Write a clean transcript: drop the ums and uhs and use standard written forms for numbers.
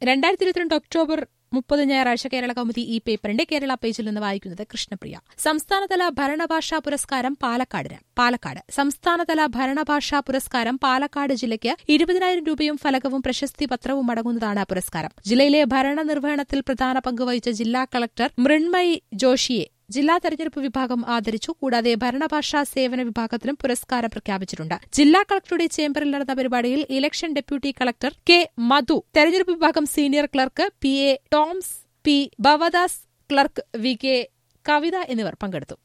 2022 October 30 ഞായറാഴ്ച കേരള കൗമുദി ഈ പേപ്പറിന്റെ കേരള പേജിൽ നിന്ന് വായിക്കുന്നത് കൃഷ്ണപ്രിയ. സംസ്ഥാനതല ഭരണഭാഷാ പുരസ്കാരം പാലക്കാട്. സംസ്ഥാനതല ഭരണഭാഷാ പുരസ്കാരം പാലക്കാട് ജില്ലയ്ക്ക് 20,000 രൂപയും ഫലകവും പ്രശസ്തി പത്രവും അടങ്ങുന്നതാണ് പുരസ്കാരം. ജില്ലയിലെ ഭരണനിർവഹണത്തിൽ പ്രധാന പങ്കുവഹിച്ച ജില്ലാ കളക്ടർ മൃണ്മയി ജോഷിയെ ജില്ലാ തെരഞ്ഞെടുപ്പ് വിഭാഗം ആദരിച്ചു. കൂടാതെ ഭരണഭാഷാ സേവന വിഭാഗത്തിലും പുരസ്കാരം പ്രഖ്യാപിച്ചിട്ടുണ്ട്. ജില്ലാ കളക്ടറുടെ ചേംബറിൽ നടന്ന പരിപാടിയിൽ election deputy collector K Madhu, തെരഞ്ഞെടുപ്പ് വിഭാഗം senior clerk P A Toms, P Bhavadas, clerk V K Kavitha എന്നിവർ പങ്കെടുത്തു.